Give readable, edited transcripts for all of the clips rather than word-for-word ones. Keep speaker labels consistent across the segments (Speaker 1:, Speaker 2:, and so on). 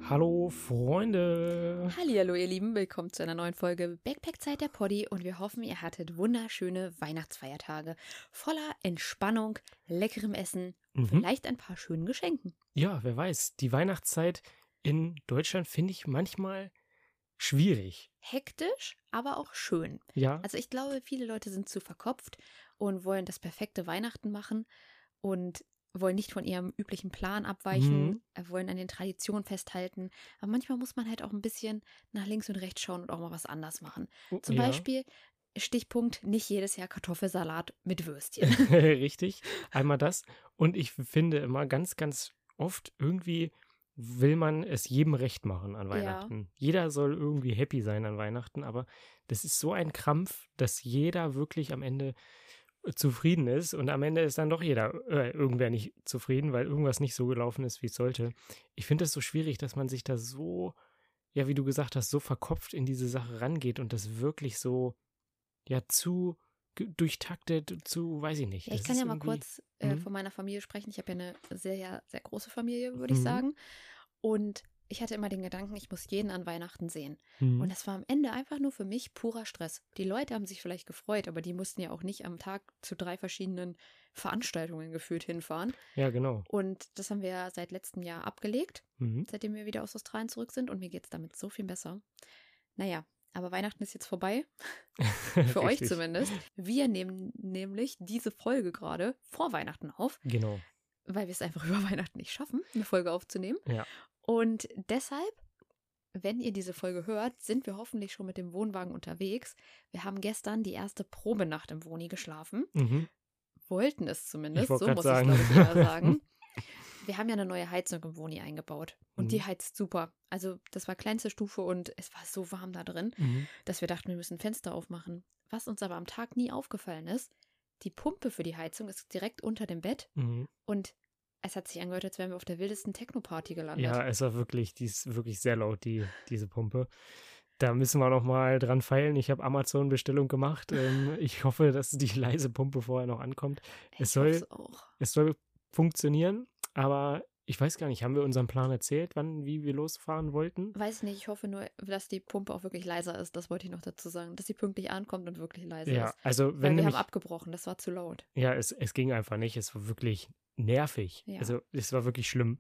Speaker 1: Hallo Freunde!
Speaker 2: Hallihallo ihr Lieben, willkommen zu einer neuen Folge Backpack-Zeit der Poddy und wir hoffen, ihr hattet wunderschöne Weihnachtsfeiertage voller Entspannung, leckerem Essen, vielleicht ein paar schönen Geschenken.
Speaker 1: Ja, wer weiß, die Weihnachtszeit in Deutschland finde ich manchmal schwierig.
Speaker 2: Hektisch, aber auch schön.
Speaker 1: Ja,
Speaker 2: Also ich glaube, viele Leute sind zu verkopft und wollen das perfekte Weihnachten machen und wollen nicht von ihrem üblichen Plan abweichen, wollen an den Traditionen festhalten. Aber manchmal muss man halt auch ein bisschen nach links und rechts schauen und auch mal was anders machen. Zum
Speaker 1: ja,
Speaker 2: Beispiel, Stichpunkt, nicht jedes Jahr Kartoffelsalat mit Würstchen.
Speaker 1: richtig. Einmal das. Und ich finde immer ganz, ganz oft irgendwie will man es jedem recht machen an Weihnachten. Jeder soll irgendwie happy sein an Weihnachten, aber das ist so ein Krampf, dass jeder wirklich am Ende zufrieden ist und am Ende ist dann doch irgendwer nicht zufrieden, weil irgendwas nicht so gelaufen ist, wie es sollte. Ich finde es so schwierig, dass man sich da so, ja, wie du gesagt hast, so verkopft in diese Sache rangeht und das wirklich so, ja, zu durchtaktet, weiß ich nicht.
Speaker 2: Ja, ich
Speaker 1: Das
Speaker 2: kann
Speaker 1: ist
Speaker 2: ja mal
Speaker 1: irgendwie-
Speaker 2: kurz von meiner Familie sprechen. Ich habe ja eine sehr, sehr große Familie, würde ich
Speaker 1: Mhm.
Speaker 2: sagen. Und ich hatte immer den Gedanken, ich muss jeden an Weihnachten sehen.
Speaker 1: Mhm.
Speaker 2: Und das war am Ende einfach nur für mich purer Stress. Die Leute haben sich vielleicht gefreut, aber die mussten ja auch nicht am Tag zu 3 verschiedenen Veranstaltungen gefühlt hinfahren.
Speaker 1: Ja, genau.
Speaker 2: Und das haben wir ja seit letztem Jahr abgelegt,
Speaker 1: Mhm.
Speaker 2: seitdem wir wieder aus Australien zurück sind. Und mir geht es damit so viel besser. Naja, aber Weihnachten ist jetzt vorbei. Für euch
Speaker 1: Richtig.
Speaker 2: zumindest. Wir nehmen nämlich diese Folge gerade vor Weihnachten auf,
Speaker 1: Genau.
Speaker 2: weil wir es einfach über Weihnachten nicht schaffen, eine Folge aufzunehmen.
Speaker 1: Ja.
Speaker 2: Und deshalb, wenn ihr diese Folge hört, sind wir hoffentlich schon mit dem Wohnwagen unterwegs. Wir haben gestern die erste Probenacht im Wohni geschlafen.
Speaker 1: Mhm.
Speaker 2: Wollten es zumindest,
Speaker 1: Ich wollte
Speaker 2: so
Speaker 1: grad
Speaker 2: muss ich es,
Speaker 1: sagen.
Speaker 2: glaube ich, eher sagen. Wir haben ja eine neue Heizung im Wohni eingebaut. Und die
Speaker 1: Mhm.
Speaker 2: heizt super. Also das war kleinste Stufe und es war so warm da drin,
Speaker 1: Mhm.
Speaker 2: dass wir dachten, wir müssen Fenster aufmachen. Was uns aber am Tag nie aufgefallen ist, die Pumpe für die Heizung ist direkt unter dem Bett
Speaker 1: Mhm.
Speaker 2: und es hat sich angehört, als wären wir auf der wildesten Techno-Party gelandet.
Speaker 1: Ja, es war wirklich, die ist wirklich sehr laut, diese Pumpe. Da müssen wir noch mal dran feilen. Ich habe Amazon-Bestellung gemacht. Ich hoffe, dass die leise Pumpe vorher noch ankommt.
Speaker 2: Ich hoffe auch.
Speaker 1: Es soll funktionieren, aber ich weiß gar nicht, haben wir unseren Plan erzählt, wie wir losfahren wollten?
Speaker 2: Weiß nicht, ich hoffe nur, dass die Pumpe auch wirklich leiser ist. Das wollte ich noch dazu sagen. Dass sie pünktlich ankommt und wirklich leise
Speaker 1: Ja,
Speaker 2: ist.
Speaker 1: also
Speaker 2: Weil
Speaker 1: wenn
Speaker 2: wir
Speaker 1: nämlich,
Speaker 2: haben abgebrochen, das war zu laut.
Speaker 1: ja, es ging einfach nicht. Es war wirklich nervig.
Speaker 2: Ja.
Speaker 1: Also es war wirklich schlimm.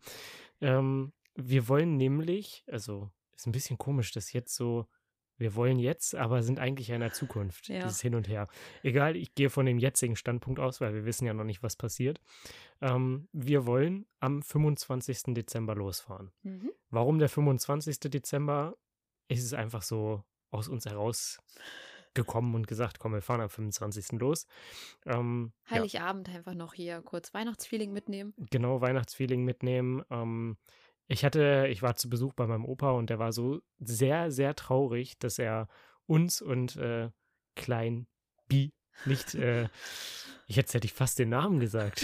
Speaker 1: Wir wollen nämlich, also ist ein bisschen komisch, dass jetzt so, wir wollen jetzt, aber sind eigentlich in der Zukunft,
Speaker 2: Ja.
Speaker 1: dieses Hin und Her. Egal, ich gehe von dem jetzigen Standpunkt aus, weil wir wissen ja noch nicht, was passiert. Wir wollen am 25. Dezember losfahren.
Speaker 2: Mhm.
Speaker 1: Warum der 25. Dezember? Es ist einfach so aus uns herausgekommen und gesagt, komm, wir fahren am 25. los. Ja,
Speaker 2: Heiligabend einfach noch hier kurz Weihnachtsfeeling mitnehmen.
Speaker 1: genau, Weihnachtsfeeling mitnehmen. Ich war zu Besuch bei meinem Opa und der war so sehr, sehr traurig, dass er uns und Klein Bi nicht, jetzt hätte ich fast den Namen gesagt.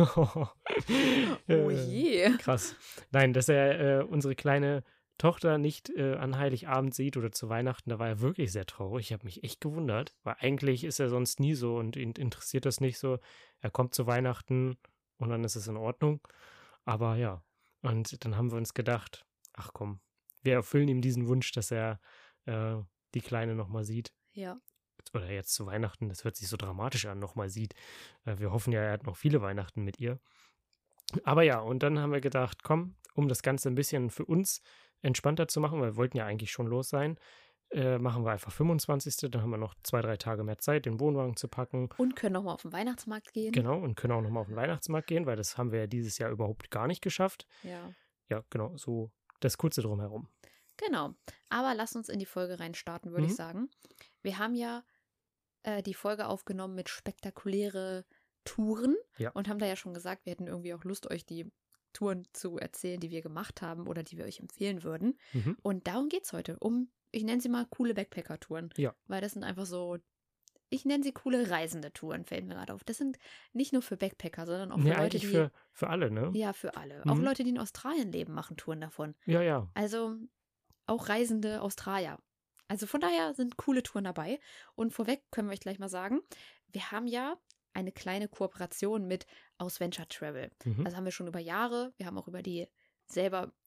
Speaker 2: Oh je.
Speaker 1: Krass. Nein, dass er unsere kleine Tochter nicht an Heiligabend sieht oder zu Weihnachten, da war er wirklich sehr traurig. Ich habe mich echt gewundert, weil eigentlich ist er sonst nie so und ihn interessiert das nicht so. Er kommt zu Weihnachten und dann ist es in Ordnung. Aber ja, und dann haben wir uns gedacht, ach komm, wir erfüllen ihm diesen Wunsch, dass er die Kleine nochmal sieht.
Speaker 2: Ja.
Speaker 1: Oder jetzt zu Weihnachten, das hört sich so dramatisch an, nochmal sieht. Wir hoffen ja, er hat noch viele Weihnachten mit ihr. Aber ja, und dann haben wir gedacht, komm, um das Ganze ein bisschen für uns entspannter zu machen, weil wir wollten ja eigentlich schon los sein, machen wir einfach 25. Dann haben wir noch 2-3 Tage mehr Zeit, den Wohnwagen zu packen.
Speaker 2: Und können nochmal auf den Weihnachtsmarkt gehen.
Speaker 1: Genau, und können auch nochmal auf den Weihnachtsmarkt gehen, weil das haben wir ja dieses Jahr überhaupt gar nicht geschafft.
Speaker 2: Ja.
Speaker 1: Ja, genau, so das Kurze drumherum.
Speaker 2: Genau. Aber lass uns in die Folge reinstarten, würde ich sagen. Wir haben ja die Folge aufgenommen mit spektakuläre Touren und haben da ja schon gesagt, wir hätten irgendwie auch Lust, euch die Touren zu erzählen, die wir gemacht haben oder die wir euch empfehlen würden. Und darum geht es heute, ich nenne sie mal coole Backpacker-Touren.
Speaker 1: Ja.
Speaker 2: Weil das sind einfach so, ich nenne sie coole reisende Touren, fällt mir gerade auf. Das sind nicht nur für Backpacker, sondern auch für Leute,
Speaker 1: eigentlich
Speaker 2: die...
Speaker 1: für alle, ne?
Speaker 2: Ja, für alle. Auch Leute, die in Australien leben, machen Touren davon.
Speaker 1: Ja, ja.
Speaker 2: Also auch reisende Australier. Also von daher sind coole Touren dabei. Und vorweg können wir euch gleich mal sagen, wir haben ja eine kleine Kooperation mit Ausventure Travel. Also haben wir schon über Jahre. Wir haben auch über die selber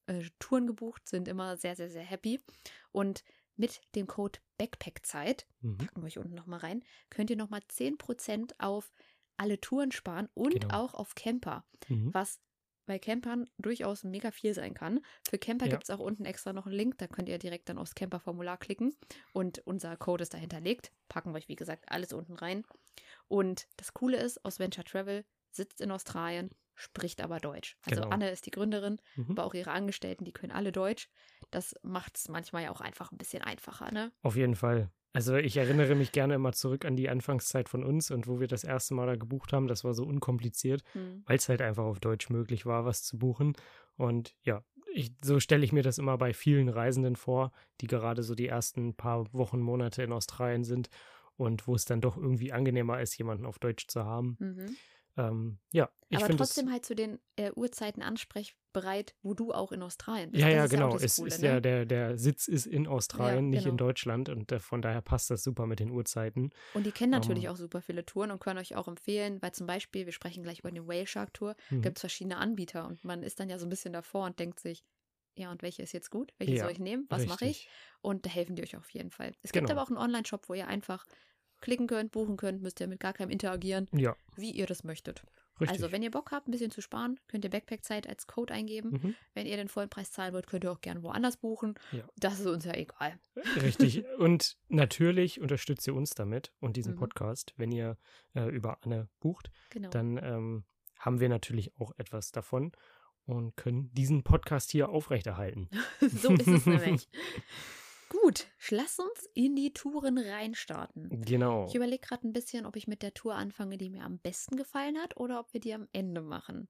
Speaker 2: Touren gebucht, sind immer sehr, sehr, sehr happy. Und mit dem Code Backpackzeit, packen wir euch unten nochmal rein, könnt ihr nochmal 10% auf alle Touren sparen und auch auf Camper, was bei Campern durchaus mega viel sein kann. Für Camper gibt es auch unten extra noch einen Link, da könnt ihr direkt dann aufs Camper-Formular klicken und unser Code ist da hinterlegt. Packen wir euch, wie gesagt, alles unten rein. Und das Coole ist, Ausventure Travel sitzt in Australien, spricht aber Deutsch. Also Anne ist die Gründerin, aber auch ihre Angestellten, die können alle Deutsch. Das macht es manchmal ja auch einfach ein bisschen einfacher, ne?
Speaker 1: Auf jeden Fall. Also ich erinnere mich gerne immer zurück an die Anfangszeit von uns und wo wir das erste Mal da gebucht haben, das war so unkompliziert, weil es halt einfach auf Deutsch möglich war, was zu buchen. Und ja, so stelle ich mir das immer bei vielen Reisenden vor, die gerade so die ersten paar Wochen, Monate in Australien sind und wo es dann doch irgendwie angenehmer ist, jemanden auf Deutsch zu haben. Ich
Speaker 2: aber trotzdem halt zu den Uhrzeiten ansprechbereit, wo du auch in Australien bist.
Speaker 1: Ja, genau. Der Sitz ist in Australien, nicht in Deutschland und von daher passt das super mit den Uhrzeiten.
Speaker 2: Und die kennen natürlich auch super viele Touren und können euch auch empfehlen, weil zum Beispiel, wir sprechen gleich über die Whale Shark Tour, gibt es verschiedene Anbieter und man ist dann ja so ein bisschen davor und denkt sich, ja, und welche ist jetzt gut? Welche soll ich nehmen? Was mache ich? Und da helfen die euch auf jeden Fall. Es gibt aber auch einen Online-Shop, wo ihr einfach klicken könnt, buchen könnt, müsst ihr mit gar keinem interagieren, wie ihr das möchtet. Richtig. Also, wenn ihr Bock habt, ein bisschen zu sparen, könnt ihr Backpackzeit als Code eingeben. Wenn ihr den vollen Preis zahlen wollt, könnt ihr auch gerne woanders buchen. Ja. Das ist uns ja egal.
Speaker 1: Richtig. Und natürlich unterstützt ihr uns damit und diesen Podcast. Wenn ihr über Anne bucht, dann haben wir natürlich auch etwas davon und können diesen Podcast hier aufrechterhalten.
Speaker 2: So ist es nämlich. Gut, lass uns in die Touren reinstarten.
Speaker 1: Genau.
Speaker 2: Ich überlege gerade ein bisschen, ob ich mit der Tour anfange, die mir am besten gefallen hat, oder ob wir die am Ende machen.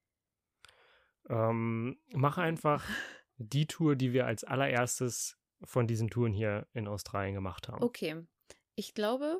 Speaker 1: Mach einfach die Tour, die wir als allererstes von diesen Touren hier in Australien gemacht haben.
Speaker 2: Okay, ich glaube,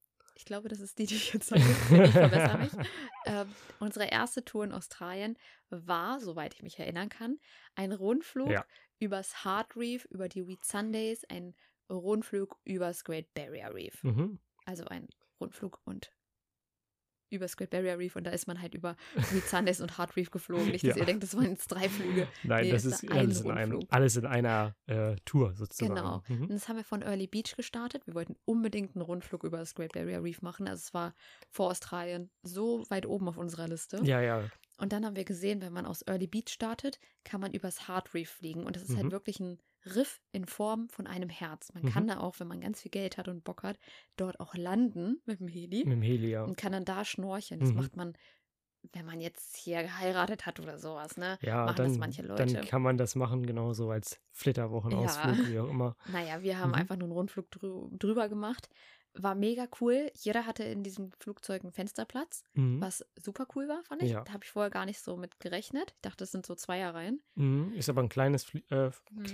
Speaker 2: das ist die ich jetzt sage. Ich verbessere mich. Unsere erste Tour in Australien war, soweit ich mich erinnern kann, ein Rundflug übers Heart Reef, über die Whitsundays, ein Rundflug übers Great Barrier Reef. Also ein Rundflug und übers Great Barrier Reef und da ist man halt über Whitsundays und Heart Reef geflogen. Nicht, dass ihr denkt, das waren jetzt 3 Flüge.
Speaker 1: Nein, das ist alles in einer Tour sozusagen.
Speaker 2: Genau. Und das haben wir von Early Beach gestartet. Wir wollten unbedingt einen Rundflug über das Great Barrier Reef machen. Also es war vor Australien so weit oben auf unserer Liste.
Speaker 1: Ja.
Speaker 2: Und dann haben wir gesehen, wenn man aus Early Beach startet, kann man übers Heart Reef fliegen. Und das ist halt wirklich ein Riff in Form von einem Herz. Man kann da auch, wenn man ganz viel Geld hat und Bock hat, dort auch landen mit dem Heli.
Speaker 1: Mit dem Heli, ja.
Speaker 2: Und kann dann da schnorcheln. Das macht man, wenn man jetzt hier geheiratet hat oder sowas, ne?
Speaker 1: Ja,
Speaker 2: machen das manche Leute.
Speaker 1: Dann kann man das machen, genauso als Flitterwochenausflug, wie auch immer.
Speaker 2: Naja, wir haben einfach nur einen Rundflug drüber gemacht. War mega cool. Jeder hatte in diesem Flugzeug einen Fensterplatz, was super cool war, fand ich. Ja. Da habe ich vorher gar nicht so mit gerechnet. Ich dachte, das sind so Zweierreihen.
Speaker 1: Ist aber ein kleines Flieger,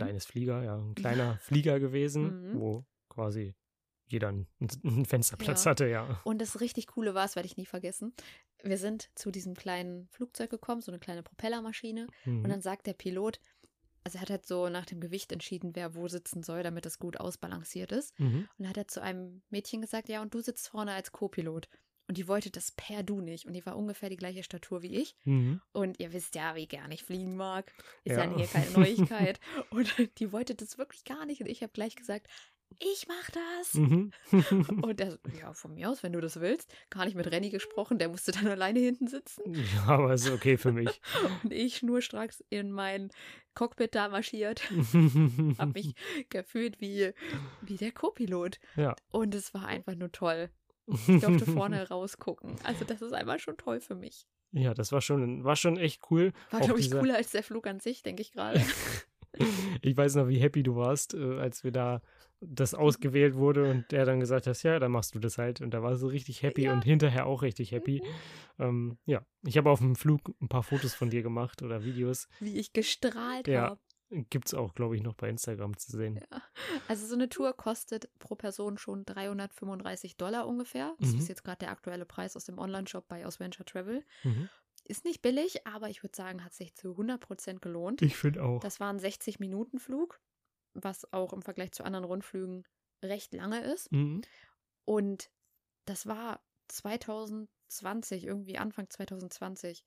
Speaker 1: ein kleiner Flieger gewesen, wo quasi jeder einen Fensterplatz hatte, ja.
Speaker 2: Und das richtig Coole war, das werde ich nie vergessen. Wir sind zu diesem kleinen Flugzeug gekommen, so eine kleine Propellermaschine. Und dann sagt der Pilot, also er hat halt so nach dem Gewicht entschieden, wer wo sitzen soll, damit das gut ausbalanciert ist. Und dann hat er zu einem Mädchen gesagt, ja, und du sitzt vorne als Co-Pilot. Und die wollte das per Du nicht. Und die war ungefähr die gleiche Statur wie ich. Und ihr wisst ja, wie gern ich fliegen mag. Ist ja hier keine Neuigkeit. Und die wollte das wirklich gar nicht. Und ich habe gleich gesagt, ich mach das. Und der, ja, von mir aus, wenn du das willst. Gar nicht mit Renny gesprochen, der musste dann alleine hinten sitzen.
Speaker 1: Ja, aber ist okay für mich.
Speaker 2: Und ich schnurstracks in mein Cockpit da marschiert. Hab mich gefühlt wie der Co-Pilot.
Speaker 1: Ja.
Speaker 2: Und es war einfach nur toll. Ich durfte vorne rausgucken. Also das ist einmal schon toll für mich.
Speaker 1: Ja, das war schon echt cool.
Speaker 2: War, glaube ich, cooler als der Flug an sich, denke ich gerade.
Speaker 1: Ich weiß noch, wie happy du warst, als wir da das ausgewählt wurde und der dann gesagt hat, ja, dann machst du das halt. Und da war so richtig happy und hinterher auch richtig happy. Ich habe auf dem Flug ein paar Fotos von dir gemacht oder Videos.
Speaker 2: Wie ich gestrahlt habe.
Speaker 1: Gibt es auch, glaube ich, noch bei Instagram zu sehen.
Speaker 2: Ja. Also so eine Tour kostet pro Person schon $335 ungefähr. Das ist jetzt gerade der aktuelle Preis aus dem Online-Shop bei Ausventure Travel. Ist nicht billig, aber ich würde sagen, hat sich zu 100% gelohnt.
Speaker 1: Ich finde auch.
Speaker 2: Das war ein 60-Minuten-Flug, was auch im Vergleich zu anderen Rundflügen recht lange ist. Und das war 2020, irgendwie Anfang 2020.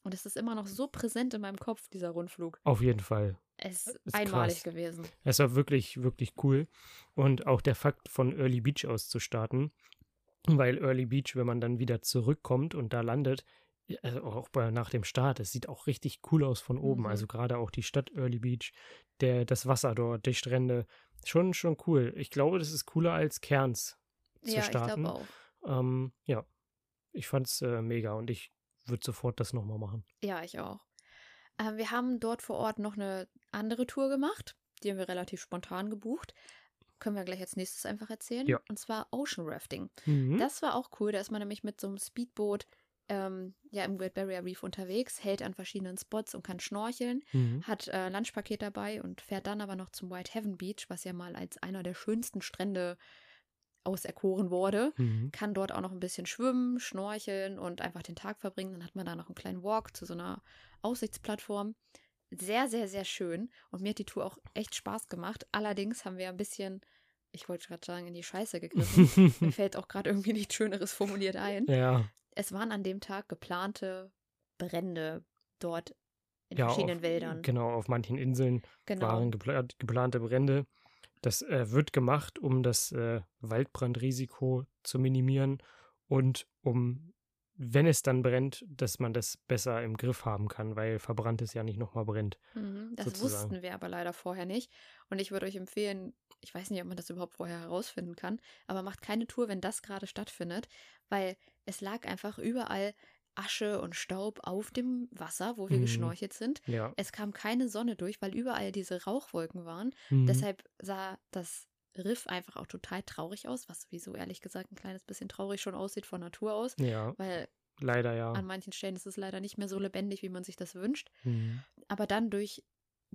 Speaker 2: Und es ist immer noch so präsent in meinem Kopf, dieser Rundflug.
Speaker 1: Auf jeden Fall.
Speaker 2: Es ist einmalig krass gewesen.
Speaker 1: Es war wirklich, wirklich cool. Und auch der Fakt, von Early Beach aus zu starten, weil Early Beach, wenn man dann wieder zurückkommt und da landet, also auch nach dem Start, es sieht auch richtig cool aus von oben. Also gerade auch die Stadt Early Beach, das Wasser dort, die Strände, schon cool. Ich glaube, das ist cooler als Cairns zu starten.
Speaker 2: Ja, ich glaube auch.
Speaker 1: Ja, ich fand's mega und ich würde sofort das nochmal machen.
Speaker 2: Ja, ich auch. Wir haben dort vor Ort noch eine andere Tour gemacht. Die haben wir relativ spontan gebucht. Können wir gleich als nächstes einfach erzählen.
Speaker 1: Ja.
Speaker 2: Und zwar Ocean Rafting.
Speaker 1: Mhm.
Speaker 2: Das war auch cool. Da ist man nämlich mit so einem Speedboot im Great Barrier Reef unterwegs, hält an verschiedenen Spots und kann schnorcheln, hat Lunchpaket dabei und fährt dann aber noch zum Whitehaven Beach, was ja mal als einer der schönsten Strände auserkoren wurde, kann dort auch noch ein bisschen schwimmen, schnorcheln und einfach den Tag verbringen. Dann hat man da noch einen kleinen Walk zu so einer Aussichtsplattform. Sehr, sehr, sehr schön. Und mir hat die Tour auch echt Spaß gemacht. Allerdings haben wir ein bisschen, ich wollte gerade sagen, in die Scheiße gegriffen. Mir fällt auch gerade irgendwie nichts Schöneres formuliert ein.
Speaker 1: Ja.
Speaker 2: Es waren an dem Tag geplante Brände dort in verschiedenen Wäldern.
Speaker 1: Genau, auf manchen Inseln waren geplante Brände. Das wird gemacht, um das Waldbrandrisiko zu minimieren und um, wenn es dann brennt, dass man das besser im Griff haben kann, weil verbranntes ja nicht nochmal brennt.
Speaker 2: Das
Speaker 1: sozusagen.
Speaker 2: Wussten wir aber leider vorher nicht. Und ich würde euch empfehlen, ich weiß nicht, ob man das überhaupt vorher herausfinden kann, aber macht keine Tour, wenn das gerade stattfindet, weil es lag einfach überall Asche und Staub auf dem Wasser, wo wir geschnorchelt sind.
Speaker 1: Ja.
Speaker 2: Es kam keine Sonne durch, weil überall diese Rauchwolken waren. Deshalb sah das Riff einfach auch total traurig aus, was sowieso ehrlich gesagt ein kleines bisschen traurig schon aussieht von Natur aus.
Speaker 1: Ja,
Speaker 2: weil
Speaker 1: leider ja.
Speaker 2: An manchen Stellen ist es leider nicht mehr so lebendig, wie man sich das wünscht. Aber dann durch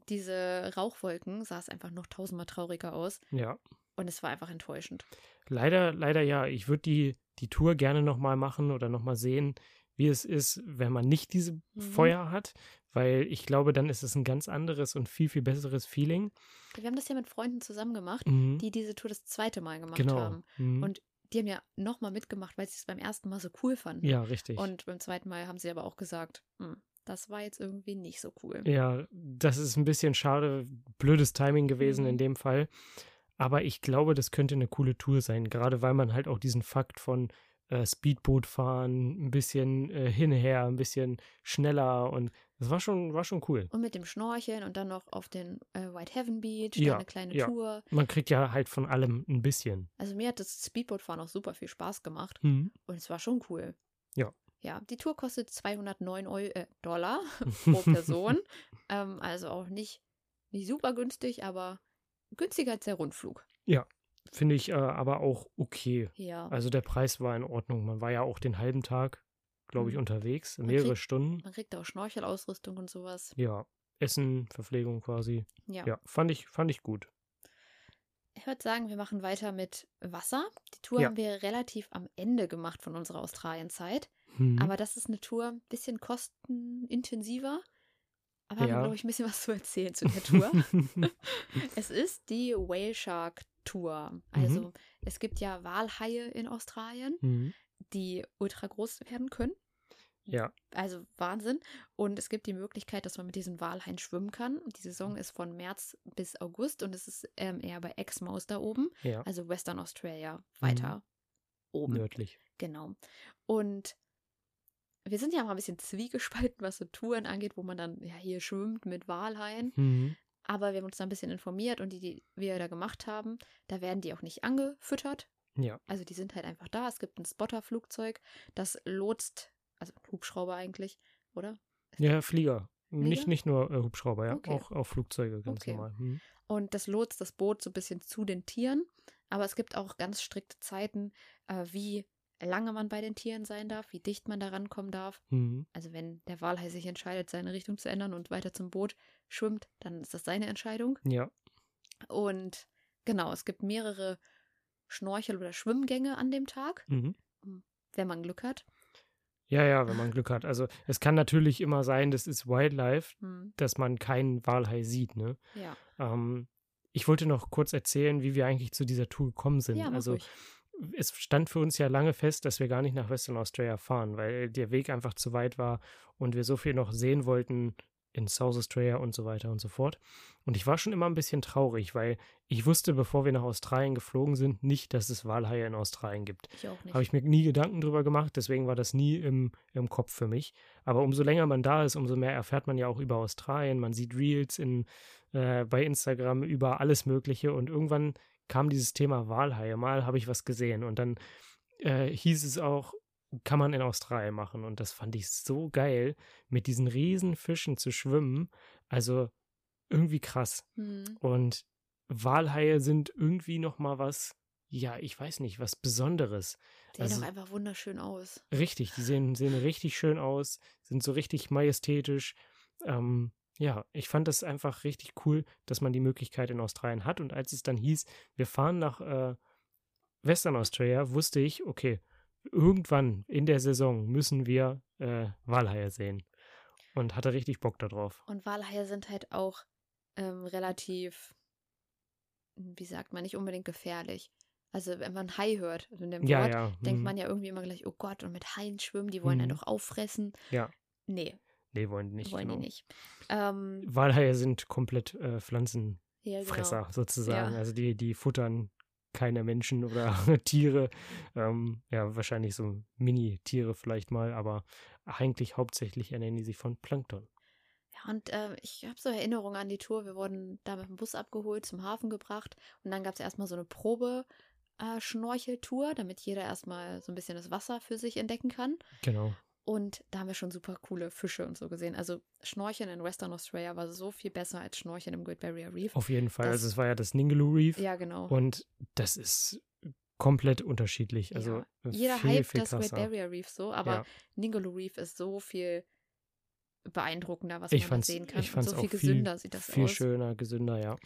Speaker 2: diese Rauchwolken sah es einfach noch tausendmal trauriger aus.
Speaker 1: Ja.
Speaker 2: Und es war einfach enttäuschend.
Speaker 1: Leider ja. Ich würde die Tour gerne nochmal machen oder nochmal sehen, wie es ist, wenn man nicht diese Feuer hat, weil ich glaube, dann ist es ein ganz anderes und viel, viel besseres Feeling.
Speaker 2: Wir haben das ja mit Freunden zusammen gemacht, die diese Tour das zweite Mal gemacht haben. Und die haben ja nochmal mitgemacht, weil sie es beim ersten Mal so cool fanden.
Speaker 1: Ja, richtig.
Speaker 2: Und beim zweiten Mal haben sie aber auch gesagt, das war jetzt irgendwie nicht so cool.
Speaker 1: Ja, das ist ein bisschen schade, blödes Timing gewesen in dem Fall. Aber ich glaube, das könnte eine coole Tour sein, gerade weil man halt auch diesen Fakt von Speedboot fahren, ein bisschen hinher, ein bisschen schneller und das war schon cool.
Speaker 2: Und mit dem Schnorcheln und dann noch auf den Whitehaven Beach, da eine kleine Tour.
Speaker 1: Man kriegt ja halt von allem ein bisschen.
Speaker 2: Also mir hat das Speedbootfahren auch super viel Spaß gemacht und es war schon cool.
Speaker 1: Ja.
Speaker 2: Ja, die Tour kostet $209 pro Person. Also auch nicht super günstig, aber günstiger als der Rundflug.
Speaker 1: Ja. Finde ich aber auch okay.
Speaker 2: Ja.
Speaker 1: Also der Preis war in Ordnung. Man war ja auch den halben Tag, glaube ich, unterwegs, mehrere Stunden.
Speaker 2: Man kriegt auch Schnorchelausrüstung und sowas.
Speaker 1: Ja, Essen, Verpflegung quasi.
Speaker 2: Ja,
Speaker 1: fand ich gut.
Speaker 2: Ich würde sagen, wir machen weiter mit Wasser. Die Tour haben wir relativ am Ende gemacht von unserer Australienzeit. Aber das ist eine Tour, ein bisschen kostenintensiver. Aber haben wir, glaube ich, ein bisschen was zu erzählen zu der Tour. Es ist die Whale Shark Tour. Also es gibt ja Walhaie in Australien, die ultra groß werden können.
Speaker 1: Ja.
Speaker 2: Also Wahnsinn. Und es gibt die Möglichkeit, dass man mit diesen Walhaien schwimmen kann. Die Saison ist von März bis August und es ist eher bei Exmouth da oben.
Speaker 1: Ja.
Speaker 2: Also Western Australia weiter oben.
Speaker 1: Nördlich.
Speaker 2: Genau. Und wir sind ja mal ein bisschen zwiegespalten, was so Touren angeht, wo man dann hier schwimmt mit Walhaien. Aber wir haben uns da ein bisschen informiert und die wir da gemacht haben, da werden die auch nicht angefüttert.
Speaker 1: Ja.
Speaker 2: Also die sind halt einfach da. Es gibt ein Spotterflugzeug, das lotst, also Hubschrauber eigentlich, oder?
Speaker 1: Ja, Flieger. Nicht nur Hubschrauber, ja.
Speaker 2: Okay.
Speaker 1: Auch Flugzeuge, ganz normal.
Speaker 2: Und das lotst das Boot so ein bisschen zu den Tieren. Aber es gibt auch ganz strikte Zeiten, wie lange man bei den Tieren sein darf, wie dicht man da rankommen darf. Also wenn der Walhai sich entscheidet, seine Richtung zu ändern und weiter zum Boot schwimmt, dann ist das seine Entscheidung.
Speaker 1: Ja.
Speaker 2: Und genau, es gibt mehrere Schnorchel- oder Schwimmgänge an dem Tag, wenn man Glück hat.
Speaker 1: Ja, wenn man Glück hat. Also es kann natürlich immer sein, das ist Wildlife, dass man keinen Walhai sieht, ne?
Speaker 2: Ja.
Speaker 1: Ich wollte noch kurz erzählen, wie wir eigentlich zu dieser Tour gekommen sind.
Speaker 2: Ja,
Speaker 1: also
Speaker 2: ruhig.
Speaker 1: es stand für uns ja lange fest, dass wir gar nicht nach Western Australia fahren, weil der Weg einfach zu weit war und wir so viel noch sehen wollten in South Australia und so weiter und so fort. Und ich war schon immer ein bisschen traurig, weil ich wusste, bevor wir nach Australien geflogen sind, nicht, dass es Walhaie in Australien gibt.
Speaker 2: Ich auch nicht.
Speaker 1: Habe ich mir nie Gedanken drüber gemacht, deswegen war das nie im Kopf für mich. Aber umso länger man da ist, umso mehr erfährt man ja auch über Australien. Man sieht Reels bei Instagram über alles Mögliche und irgendwann kam dieses Thema Walhaie. Mal habe ich was gesehen und dann hieß es auch, kann man in Australien machen. Und das fand ich so geil, mit diesen riesen Fischen zu schwimmen. Also irgendwie krass. Und Walhaie sind irgendwie nochmal was, ja, ich weiß nicht, was Besonderes.
Speaker 2: Die sehen doch einfach wunderschön aus.
Speaker 1: Richtig, die sehen richtig schön aus, sind so richtig majestätisch. Ja, ich fand das einfach richtig cool, dass man die Möglichkeit in Australien hat. Und als es dann hieß, wir fahren nach Western Australia, wusste ich, okay, irgendwann in der Saison müssen wir Walhaie sehen. Und hatte richtig Bock darauf.
Speaker 2: Und Walhaie sind halt auch relativ, wie sagt man, nicht unbedingt gefährlich. Also wenn man Hai hört, in dem Wort, denkt man ja irgendwie immer gleich, oh Gott, und mit Haien schwimmen, die wollen einen doch auffressen.
Speaker 1: Ja.
Speaker 2: Nee,
Speaker 1: wollen die nicht.
Speaker 2: Die nicht.
Speaker 1: Walhaie sind komplett Pflanzenfresser sozusagen. Ja. Also die futtern keine Menschen oder Tiere. Ja, wahrscheinlich so Mini-Tiere vielleicht mal, aber eigentlich hauptsächlich ernähren die sich von Plankton.
Speaker 2: Ja, und ich habe so Erinnerungen an die Tour. Wir wurden da mit dem Bus abgeholt, zum Hafen gebracht und dann gab es erstmal so eine Probe-Schnorcheltour, damit jeder erstmal so ein bisschen das Wasser für sich entdecken kann.
Speaker 1: Genau.
Speaker 2: Und da haben wir schon super coole Fische und so gesehen. Also Schnorcheln in Western Australia war so viel besser als Schnorcheln im Great Barrier Reef.
Speaker 1: Auf jeden Fall. Also es war ja das Ningaloo Reef.
Speaker 2: Ja, genau.
Speaker 1: Und das ist komplett unterschiedlich. Also
Speaker 2: ja. Jeder hypt das Great Barrier Reef so, aber Ningaloo Reef ist so viel beeindruckender, was man da sehen kann.
Speaker 1: Ich fand es
Speaker 2: so viel
Speaker 1: auch
Speaker 2: gesünder sieht das
Speaker 1: viel
Speaker 2: aus.
Speaker 1: Viel schöner, gesünder, ja.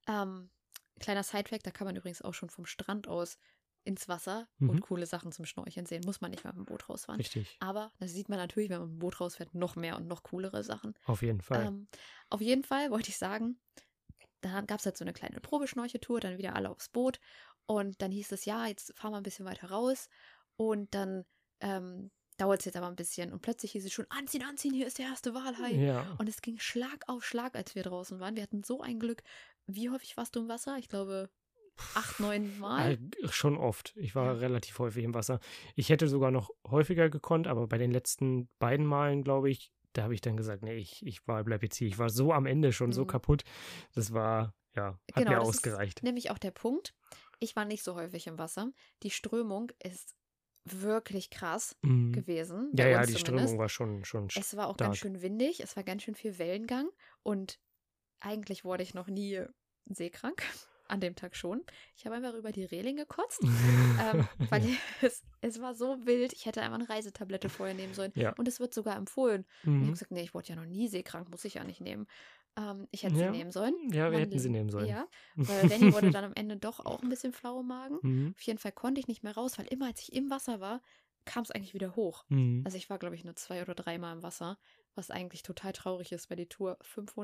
Speaker 2: Kleiner Sidefact, da kann man übrigens auch schon vom Strand aus ins Wasser und coole Sachen zum Schnorcheln sehen. Muss man nicht mal mit dem Boot rausfahren.
Speaker 1: Richtig.
Speaker 2: Aber das sieht man natürlich, wenn man mit dem Boot rausfährt, noch mehr und noch coolere Sachen.
Speaker 1: Auf jeden Fall.
Speaker 2: Auf jeden Fall wollte ich sagen, da gab es halt so eine kleine Probeschnorcheltour, dann wieder alle aufs Boot und dann hieß es, ja, jetzt fahren wir ein bisschen weiter raus und dann dauert es jetzt aber ein bisschen und plötzlich hieß es schon, anziehen, hier ist der erste Walhai.
Speaker 1: Ja.
Speaker 2: Und es ging Schlag auf Schlag, als wir draußen waren. Wir hatten so ein Glück. Wie häufig warst du im Wasser? Ich glaube 8, 9 Mal?
Speaker 1: Schon oft. Ich war relativ häufig im Wasser. Ich hätte sogar noch häufiger gekonnt, aber bei den letzten beiden Malen, glaube ich, da habe ich dann gesagt, nee, ich bleib jetzt hier. Ich war so am Ende schon so kaputt. Das war, hat mir ausgereicht.
Speaker 2: Ist nämlich auch der Punkt. Ich war nicht so häufig im Wasser. Die Strömung ist wirklich krass gewesen.
Speaker 1: Ja, die Strömung war schon
Speaker 2: Es war auch ganz schön windig. Es war ganz schön viel Wellengang. Und eigentlich wurde ich noch nie seekrank. An dem Tag schon. Ich habe einfach über die Reling gekotzt, weil es war so wild. Ich hätte einfach eine Reisetablette vorher nehmen sollen. Ja. Und es wird sogar empfohlen. Und ich habe gesagt, nee, ich wurde ja noch nie seekrank, muss ich ja nicht nehmen. Ich hätte sie nehmen sollen.
Speaker 1: Ja, wir hätten sie nehmen sollen.
Speaker 2: Ja, weil Danny wurde dann am Ende doch auch ein bisschen flau im Magen. Auf jeden Fall konnte ich nicht mehr raus, weil immer, als ich im Wasser war, kam es eigentlich wieder hoch. Also ich war, glaube ich, nur 2 oder 3 Mal im Wasser, was eigentlich total traurig ist, weil die Tour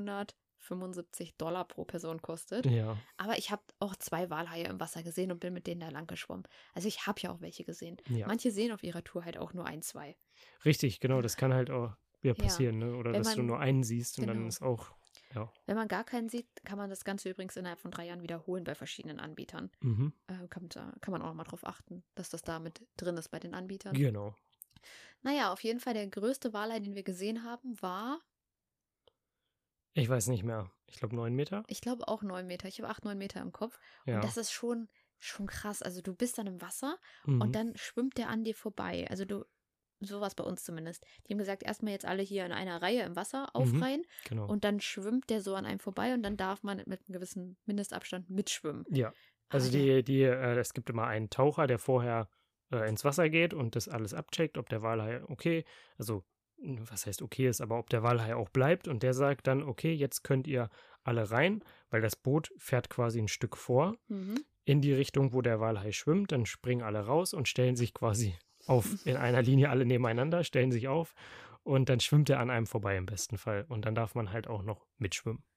Speaker 2: $575 pro Person kostet.
Speaker 1: Ja.
Speaker 2: Aber ich habe auch 2 Walhaie im Wasser gesehen und bin mit denen da lang geschwommen. Also ich habe ja auch welche gesehen. Ja. Manche sehen auf ihrer Tour halt auch nur 1, 2.
Speaker 1: Richtig, genau. Das kann halt auch passieren, ne? Oder dass du nur einen siehst und dann ist auch,
Speaker 2: Wenn man gar keinen sieht, kann man das Ganze übrigens innerhalb von 3 Jahren wiederholen bei verschiedenen Anbietern. Kann man auch mal drauf achten, dass das da mit drin ist bei den Anbietern.
Speaker 1: Genau.
Speaker 2: Naja, auf jeden Fall der größte Walhai, den wir gesehen haben, war...
Speaker 1: Ich weiß nicht mehr. Ich glaube 9 Meter.
Speaker 2: Ich glaube auch 9 Meter. Ich habe 8, 9 Meter im Kopf. Ja. Und das ist schon krass. Also du bist dann im Wasser und dann schwimmt der an dir vorbei. Also sowas bei uns zumindest. Die haben gesagt, erstmal jetzt alle hier in einer Reihe im Wasser aufreihen.
Speaker 1: Genau.
Speaker 2: Und dann schwimmt der so an einem vorbei und dann darf man mit einem gewissen Mindestabstand mitschwimmen.
Speaker 1: Ja. Also es gibt immer einen Taucher, der vorher ins Wasser geht und das alles abcheckt, ob der Walhai was heißt okay ist, aber ob der Walhai auch bleibt und der sagt dann, okay, jetzt könnt ihr alle rein, weil das Boot fährt quasi ein Stück vor in die Richtung, wo der Walhai schwimmt, dann springen alle raus und stellen sich quasi auf, in einer Linie alle nebeneinander, stellen sich auf und dann schwimmt er an einem vorbei im besten Fall und dann darf man halt auch noch mitschwimmen.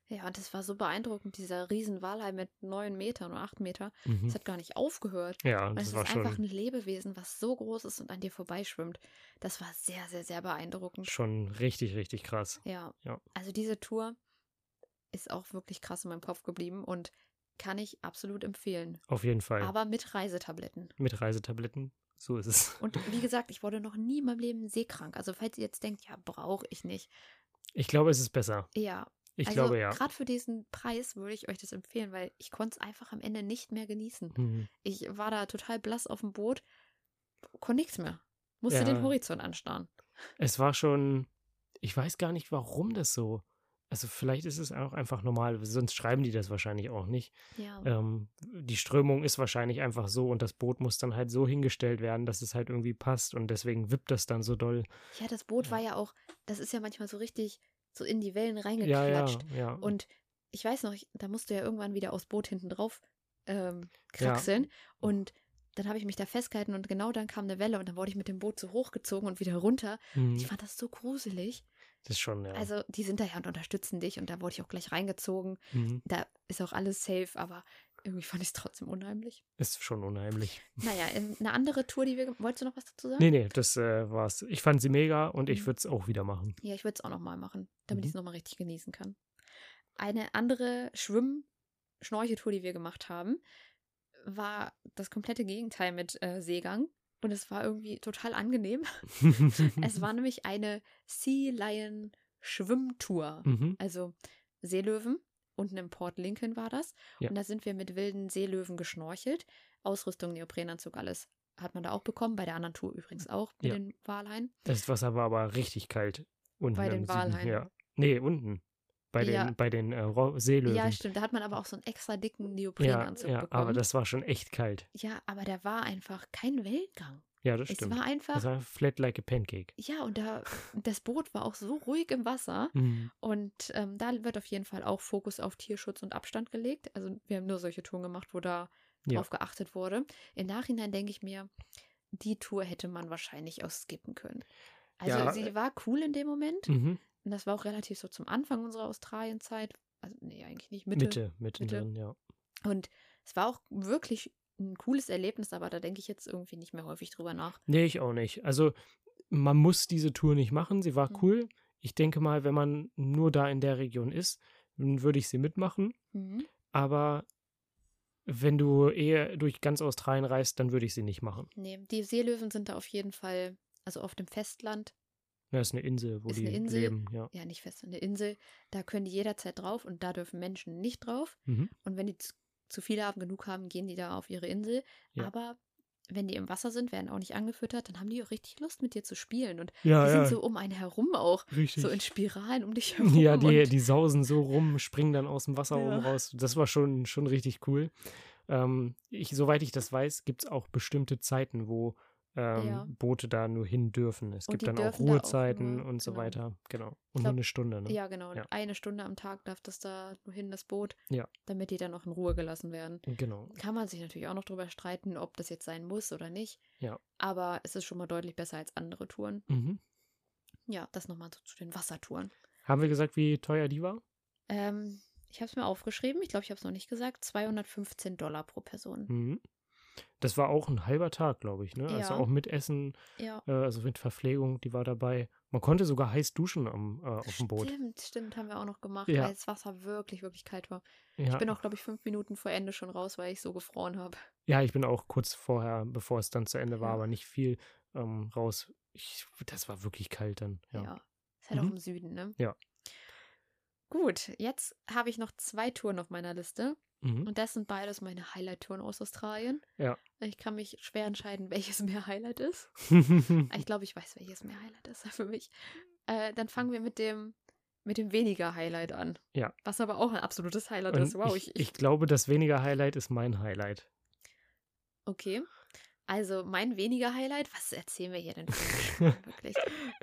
Speaker 2: Ja, und das war so beeindruckend, dieser Riesenwalhai mit 9 Metern oder 8 Meter. Das hat gar nicht aufgehört.
Speaker 1: Ja,
Speaker 2: und
Speaker 1: das
Speaker 2: es
Speaker 1: war
Speaker 2: ist einfach ein Lebewesen, was so groß ist und an dir vorbeischwimmt. Das war sehr, sehr, sehr beeindruckend.
Speaker 1: schon richtig, richtig krass.
Speaker 2: Ja.
Speaker 1: Ja.
Speaker 2: Also diese Tour ist auch wirklich krass in meinem Kopf geblieben und kann ich absolut empfehlen.
Speaker 1: Auf jeden Fall.
Speaker 2: Aber mit Reisetabletten.
Speaker 1: Mit Reisetabletten, so ist es.
Speaker 2: Und wie gesagt, ich wurde noch nie in meinem Leben seekrank. Also falls ihr jetzt denkt, ja, brauche ich nicht.
Speaker 1: Ich glaube, es ist besser.
Speaker 2: Ja.
Speaker 1: Ich
Speaker 2: also
Speaker 1: glaube, ja.
Speaker 2: Gerade für diesen Preis würde ich euch das empfehlen, weil ich konnte es einfach am Ende nicht mehr genießen. Ich war da total blass auf dem Boot, konnte nichts mehr. Musste den Horizont anstarren.
Speaker 1: Es war schon, ich weiß gar nicht, warum das so. Also vielleicht ist es auch einfach normal, sonst schreiben die das wahrscheinlich auch nicht.
Speaker 2: Ja.
Speaker 1: Die Strömung ist wahrscheinlich einfach so und das Boot muss dann halt so hingestellt werden, dass es halt irgendwie passt und deswegen wippt das dann so doll.
Speaker 2: Ja, das Boot war ja auch, das ist ja manchmal so richtig so in die Wellen reingeklatscht.
Speaker 1: Ja.
Speaker 2: Und ich weiß noch, da musst du ja irgendwann wieder aufs Boot hinten drauf kraxeln. Ja. Und dann habe ich mich da festgehalten und genau dann kam eine Welle und dann wurde ich mit dem Boot so hochgezogen und wieder runter. Ich fand das so gruselig.
Speaker 1: Das ist schon, ja.
Speaker 2: Also die sind da ja und unterstützen dich und da wurde ich auch gleich reingezogen. Da ist auch alles safe, aber irgendwie fand ich es trotzdem unheimlich.
Speaker 1: Ist schon unheimlich.
Speaker 2: Naja, eine andere Tour, wolltest du noch was dazu sagen?
Speaker 1: Nee, das war's. Ich fand sie mega und ich würde es auch wieder machen.
Speaker 2: Ja, ich würde es auch nochmal machen, damit ich es nochmal richtig genießen kann. Eine andere Schnorcheltour, die wir gemacht haben, war das komplette Gegenteil mit Seegang. Und es war irgendwie total angenehm. Es war nämlich eine Sea Lion Schwimmtour. Also Seelöwen. Unten im Port Lincoln war das. Ja. Und da sind wir mit wilden Seelöwen geschnorchelt. Ausrüstung, Neoprenanzug, alles hat man da auch bekommen. Bei der anderen Tour übrigens auch mit den Walhaien.
Speaker 1: Das Wasser war aber richtig kalt. Unten
Speaker 2: bei den Walhaien?
Speaker 1: Ja. Nee, unten. Bei den Seelöwen.
Speaker 2: Ja, stimmt. Da hat man aber auch so einen extra dicken Neoprenanzug bekommen.
Speaker 1: Aber das war schon echt kalt.
Speaker 2: Ja, aber da war einfach kein Wellengang.
Speaker 1: Ja, das stimmt.
Speaker 2: Es war einfach.
Speaker 1: Es war flat like a pancake.
Speaker 2: Ja, und das Boot war auch so ruhig im Wasser. Und da wird auf jeden Fall auch Fokus auf Tierschutz und Abstand gelegt. Also wir haben nur solche Touren gemacht, wo da drauf geachtet wurde. Im Nachhinein denke ich mir, die Tour hätte man wahrscheinlich auch skippen können. Also sie war cool in dem Moment. Und das war auch relativ so zum Anfang unserer Australienzeit. Also nee, eigentlich nicht.
Speaker 1: Mittendrin, ja.
Speaker 2: Und es war auch wirklich ein cooles Erlebnis, aber da denke ich jetzt irgendwie nicht mehr häufig drüber nach.
Speaker 1: Nee, ich auch nicht. Also man muss diese Tour nicht machen. Sie war cool. Ich denke mal, wenn man nur da in der Region ist, dann würde ich sie mitmachen. Aber wenn du eher durch ganz Australien reist, dann würde ich sie nicht machen.
Speaker 2: Nee, die Seelöwen sind da auf jeden Fall, also auf dem Festland.
Speaker 1: Ja, ist eine Insel, wo die leben.
Speaker 2: Ja, nicht fest, eine Insel. Da können die jederzeit drauf und da dürfen Menschen nicht drauf. Und wenn die zu viele genug haben, gehen die da auf ihre Insel. Ja. Aber wenn die im Wasser sind, werden auch nicht angefüttert, dann haben die auch richtig Lust, mit dir zu spielen. Und die sind so um einen herum auch. Richtig. So in Spiralen um dich herum.
Speaker 1: Ja, die sausen so rum, springen dann aus dem Wasser oben raus. Das war schon richtig cool. Soweit ich das weiß, gibt es auch bestimmte Zeiten, wo Boote da nur hin dürfen. Es gibt dann auch Ruhezeiten und so weiter. Genau. Und nur eine Stunde, ne?
Speaker 2: Ja, genau. Ja. Eine Stunde am Tag darf das da nur hin, das Boot, damit die dann noch in Ruhe gelassen werden.
Speaker 1: Genau.
Speaker 2: Kann man sich natürlich auch noch drüber streiten, ob das jetzt sein muss oder nicht.
Speaker 1: Ja.
Speaker 2: Aber es ist schon mal deutlich besser als andere Touren. Ja, das nochmal so zu den Wassertouren.
Speaker 1: Haben wir gesagt, wie teuer die war?
Speaker 2: Ich habe es mir aufgeschrieben. Ich glaube, ich habe es noch nicht gesagt. $215 pro Person.
Speaker 1: Das war auch ein halber Tag, glaube ich, ne? Also auch mit Essen, also mit Verpflegung, die war dabei. Man konnte sogar heiß duschen auf dem Boot.
Speaker 2: Stimmt, haben wir auch noch gemacht, weil das Wasser wirklich, wirklich kalt war. Ja. Ich bin auch, glaube ich, 5 Minuten vor Ende schon raus, weil ich so gefroren habe.
Speaker 1: Ja, ich bin auch kurz vorher, bevor es dann zu Ende war, aber nicht viel raus. Das war wirklich kalt dann. Ja.
Speaker 2: Ist halt auch im Süden, ne?
Speaker 1: Ja.
Speaker 2: Gut, jetzt habe ich noch 2 Touren auf meiner Liste. Und das sind beides meine Highlight-Touren aus Australien. Ja. Ich kann mich schwer entscheiden, welches mehr Highlight ist. Ich glaube, ich weiß, welches mehr Highlight ist für mich. Dann fangen wir mit dem weniger Highlight an. Ja. Was aber auch ein absolutes Highlight ist. Wow,
Speaker 1: ich glaube, das weniger Highlight ist mein Highlight.
Speaker 2: Okay. Also mein weniger Highlight, was erzählen wir hier denn wirklich?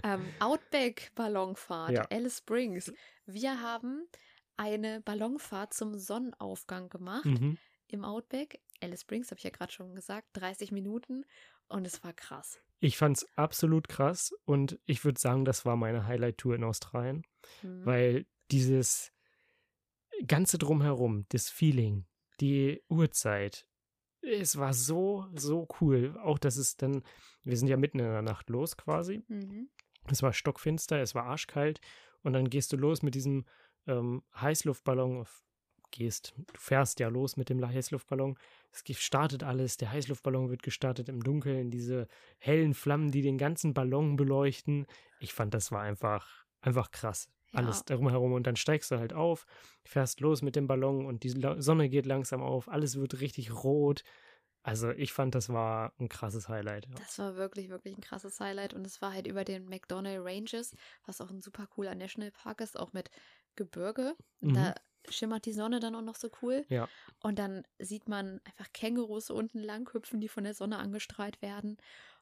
Speaker 2: Outback-Ballonfahrt, Alice Springs. Wir haben eine Ballonfahrt zum Sonnenaufgang gemacht im Outback. Alice Springs, habe ich ja gerade schon gesagt, 30 Minuten und es war krass.
Speaker 1: Ich fand es absolut krass und ich würde sagen, das war meine Highlight-Tour in Australien, weil dieses Ganze drumherum, das Feeling, die Uhrzeit, es war so, so cool. Auch, dass es dann, wir sind ja mitten in der Nacht los quasi. Es war stockfinster, es war arschkalt und dann gehst du los mit diesem Heißluftballon, du fährst ja los mit dem Heißluftballon, es startet alles, der Heißluftballon wird gestartet im Dunkeln, diese hellen Flammen, die den ganzen Ballon beleuchten. Ich fand, das war einfach krass. Ja. Alles drumherum und dann steigst du halt auf, fährst los mit dem Ballon und die Sonne geht langsam auf, alles wird richtig rot. Also ich fand, das war ein krasses Highlight. Ja.
Speaker 2: Das war wirklich, wirklich ein krasses Highlight und es war halt über den McDonnell Ranges, was auch ein super cooler Nationalpark ist, auch mit Gebirge. Und da schimmert die Sonne dann auch noch so cool.
Speaker 1: Ja.
Speaker 2: Und dann sieht man einfach Kängurus unten lang hüpfen, die von der Sonne angestrahlt werden.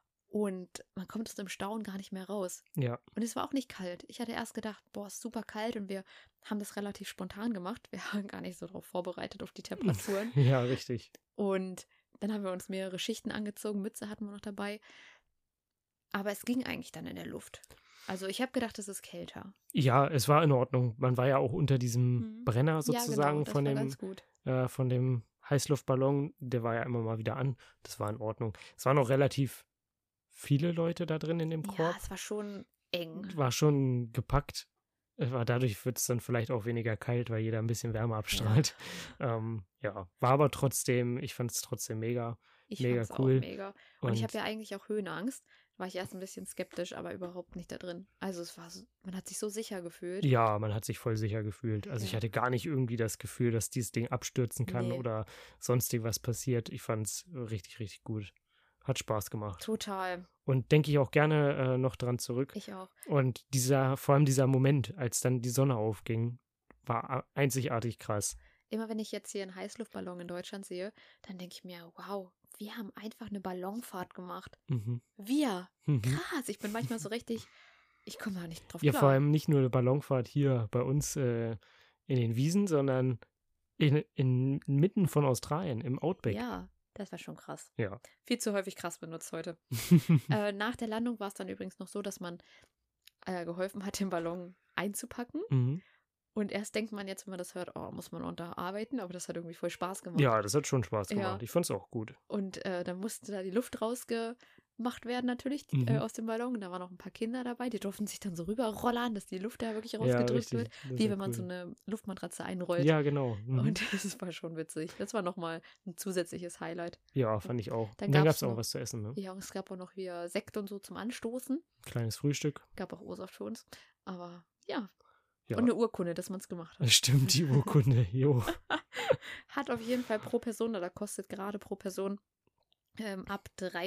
Speaker 2: Und man kommt aus dem Staunen gar nicht mehr raus.
Speaker 1: Ja.
Speaker 2: Und es war auch nicht kalt. Ich hatte erst gedacht, boah, ist super kalt und wir haben das relativ spontan gemacht. Wir waren gar nicht so darauf vorbereitet, auf die Temperaturen.
Speaker 1: Ja, richtig.
Speaker 2: Und dann haben wir uns mehrere Schichten angezogen, Mütze hatten wir noch dabei. Aber es ging eigentlich dann in der Luft. Also ich habe gedacht, es ist kälter.
Speaker 1: Ja, es war in Ordnung. Man war ja auch unter diesem Brenner sozusagen,
Speaker 2: ja, genau,
Speaker 1: von dem Heißluftballon. Der war ja immer mal wieder an. Das war in Ordnung. Es waren noch relativ viele Leute da drin in dem Korb.
Speaker 2: Ja, es war schon eng.
Speaker 1: War schon gepackt. Dadurch wird es dann vielleicht auch weniger kalt, weil jeder ein bisschen Wärme abstrahlt. Ja, war aber trotzdem, ich fand es trotzdem mega cool.
Speaker 2: Auch mega. Und ich habe ja eigentlich auch Höhenangst. War ich erst ein bisschen skeptisch, aber überhaupt nicht da drin. Also man hat sich so sicher gefühlt.
Speaker 1: Ja, man hat sich voll sicher gefühlt. Also ich hatte gar nicht irgendwie das Gefühl, dass dieses Ding abstürzen kann oder sonstig was passiert. Ich fand es richtig, richtig gut. Hat Spaß gemacht.
Speaker 2: Total.
Speaker 1: Und denke ich auch gerne noch dran zurück.
Speaker 2: Ich auch.
Speaker 1: Und vor allem dieser Moment, als dann die Sonne aufging, war einzigartig krass.
Speaker 2: Immer wenn ich jetzt hier einen Heißluftballon in Deutschland sehe, dann denke ich mir, wow, wir haben einfach eine Ballonfahrt gemacht. Wir. Krass. Ich bin manchmal so richtig, ich komme da nicht drauf klar.
Speaker 1: Ja, vor allem nicht nur eine Ballonfahrt hier bei uns in den Wiesen, sondern inmitten von Australien, im Outback.
Speaker 2: Ja. Das war schon krass.
Speaker 1: Ja.
Speaker 2: Viel zu häufig krass benutzt heute. Nach der Landung war es dann übrigens noch so, dass man geholfen hat, den Ballon einzupacken. Und erst denkt man jetzt, wenn man das hört, oh, muss man unter arbeiten, aber das hat irgendwie voll Spaß gemacht.
Speaker 1: Ja, das hat schon Spaß gemacht.
Speaker 2: Ja.
Speaker 1: Ich fand es auch gut.
Speaker 2: Und dann musste da die Luft rausgemacht werden natürlich aus dem Ballon. Und da waren noch ein paar Kinder dabei, die durften sich dann so rüberrollern, dass die Luft da wirklich rausgedrückt wird. Wie wenn man so eine Luftmatratze einrollt.
Speaker 1: Ja, genau.
Speaker 2: Und das war schon witzig. Das war nochmal ein zusätzliches Highlight.
Speaker 1: Ja, fand ich auch.
Speaker 2: Dann
Speaker 1: gab es auch was zu essen, ne?
Speaker 2: Ja, und es gab auch noch hier Sekt und so zum Anstoßen.
Speaker 1: Kleines Frühstück.
Speaker 2: Gab auch O-Saft für uns. Aber ja. Und eine Urkunde, dass man es gemacht hat.
Speaker 1: Stimmt, die Urkunde, jo.
Speaker 2: Hat auf jeden Fall pro Person, oder kostet gerade pro Person ab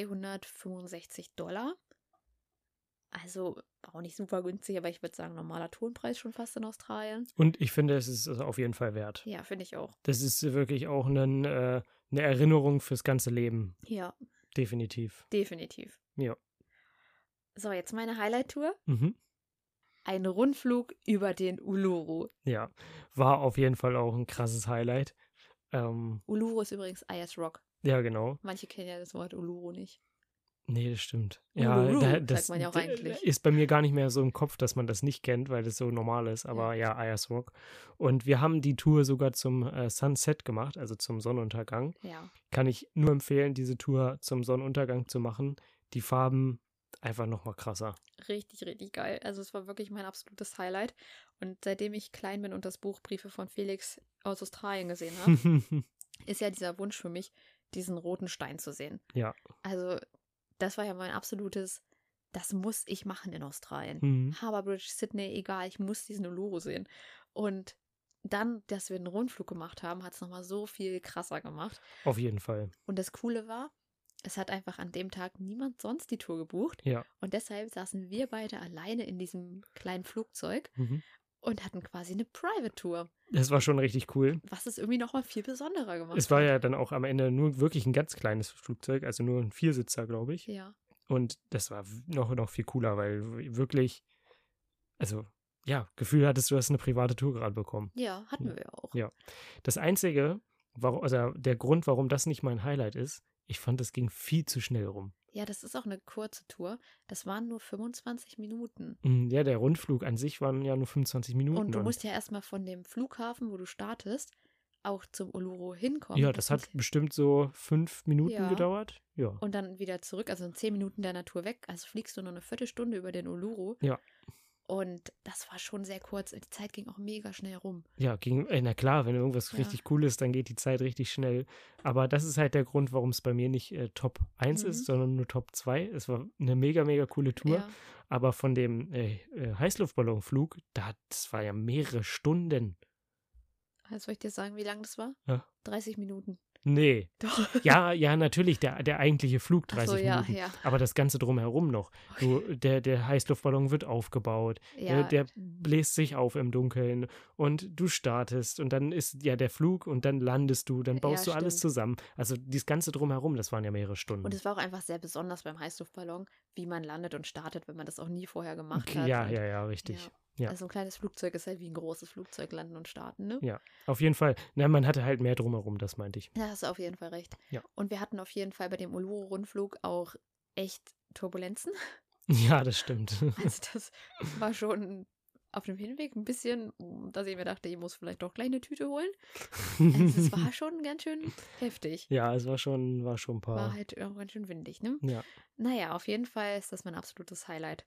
Speaker 2: $365. Also auch nicht super günstig, aber ich würde sagen, normaler Tonpreis schon fast in Australien.
Speaker 1: Und ich finde, es ist auf jeden Fall wert.
Speaker 2: Ja, finde ich auch.
Speaker 1: Das ist wirklich auch eine Erinnerung fürs ganze Leben.
Speaker 2: Ja.
Speaker 1: Definitiv.
Speaker 2: Definitiv.
Speaker 1: Ja.
Speaker 2: So, jetzt meine Highlight-Tour. Ein Rundflug über den Uluru.
Speaker 1: Ja, war auf jeden Fall auch ein krasses Highlight.
Speaker 2: Uluru ist übrigens Ayers Rock.
Speaker 1: Ja, genau.
Speaker 2: Manche kennen ja das Wort Uluru nicht.
Speaker 1: Nee, das stimmt.
Speaker 2: Uluru,
Speaker 1: ja, das
Speaker 2: sagt man ja auch eigentlich.
Speaker 1: Ist bei mir gar nicht mehr so im Kopf, dass man das nicht kennt, weil das so normal ist. Aber ja, Ayers Rock. Und wir haben die Tour sogar zum Sunset gemacht, also zum Sonnenuntergang.
Speaker 2: Ja.
Speaker 1: Kann ich nur empfehlen, diese Tour zum Sonnenuntergang zu machen. Die Farben einfach nochmal krasser.
Speaker 2: Richtig, richtig geil. Also es war wirklich mein absolutes Highlight. Und seitdem ich klein bin und das Buch Briefe von Felix aus Australien gesehen habe, ist ja dieser Wunsch für mich, diesen roten Stein zu sehen.
Speaker 1: Ja.
Speaker 2: Also das war ja mein absolutes, das muss ich machen in Australien. Harbour Bridge, Sydney, egal, ich muss diesen Uluru sehen. Und dann, dass wir einen Rundflug gemacht haben, hat es nochmal so viel krasser gemacht.
Speaker 1: Auf jeden Fall.
Speaker 2: Und das Coole war, es hat einfach an dem Tag niemand sonst die Tour gebucht.
Speaker 1: Ja.
Speaker 2: Und deshalb saßen wir beide alleine in diesem kleinen Flugzeug und hatten quasi eine Private Tour.
Speaker 1: Das war schon richtig cool.
Speaker 2: Was es irgendwie nochmal viel besonderer gemacht hat.
Speaker 1: Es war ja dann auch am Ende nur wirklich ein ganz kleines Flugzeug, also nur ein Viersitzer, glaube ich.
Speaker 2: Ja.
Speaker 1: Und das war noch viel cooler, weil wirklich, also ja, Gefühl hattest du hast eine private Tour gerade bekommen.
Speaker 2: Ja, hatten wir auch.
Speaker 1: Ja. Das Einzige, der Grund, warum das nicht mein Highlight ist, ich fand, das ging viel zu schnell rum.
Speaker 2: Ja, das ist auch eine kurze Tour. Das waren nur 25 Minuten.
Speaker 1: Ja, der Rundflug an sich waren ja nur 25 Minuten.
Speaker 2: Und du musst ja erstmal von dem Flughafen, wo du startest, auch zum Uluru hinkommen.
Speaker 1: Ja, das hat bestimmt so 5 Minuten gedauert. Ja.
Speaker 2: Und dann wieder zurück, also in 10 Minuten der Natur weg. Also fliegst du nur eine Viertelstunde über den Uluru.
Speaker 1: Ja.
Speaker 2: Und das war schon sehr kurz. Die Zeit ging auch mega schnell rum.
Speaker 1: Ja, na klar, wenn irgendwas richtig cool ist, dann geht die Zeit richtig schnell. Aber das ist halt der Grund, warum es bei mir nicht Top 1 ist, sondern nur Top 2. Es war eine mega, mega coole Tour. Ja. Aber von dem Heißluftballonflug, das war ja mehrere Stunden.
Speaker 2: Soll ich dir sagen, wie lang das war?
Speaker 1: Ja.
Speaker 2: 30 Minuten.
Speaker 1: Nee.
Speaker 2: Doch.
Speaker 1: Ja, natürlich, der eigentliche Flug 30 Minuten.
Speaker 2: Ja.
Speaker 1: Aber das Ganze drumherum noch.
Speaker 2: Okay.
Speaker 1: Der Heißluftballon wird aufgebaut.
Speaker 2: Ja.
Speaker 1: Der bläst sich auf im Dunkeln. Und du startest. Und dann ist ja der Flug. Und dann landest du. Dann baust du alles zusammen. Also das Ganze drumherum, das waren ja mehrere Stunden.
Speaker 2: Und es war auch einfach sehr besonders beim Heißluftballon, wie man landet und startet, wenn man das auch nie vorher gemacht hat.
Speaker 1: Ja, richtig. Ja.
Speaker 2: Also ein kleines Flugzeug ist halt wie ein großes Flugzeug, landen und starten, ne?
Speaker 1: Ja, auf jeden Fall. Na, man hatte halt mehr drumherum, das meinte ich.
Speaker 2: Ja, hast du auf jeden Fall recht.
Speaker 1: Ja.
Speaker 2: Und wir hatten auf jeden Fall bei dem Uluru-Rundflug auch echt Turbulenzen.
Speaker 1: Ja, das stimmt.
Speaker 2: Also das war schon auf dem Hinweg ein bisschen, dass ich mir dachte, ich muss vielleicht doch gleich eine Tüte holen. Also es war schon ganz schön heftig.
Speaker 1: Ja, es war schon ein paar.
Speaker 2: War halt auch ganz schön windig, ne?
Speaker 1: Ja.
Speaker 2: Naja, auf jeden Fall ist das mein absolutes Highlight.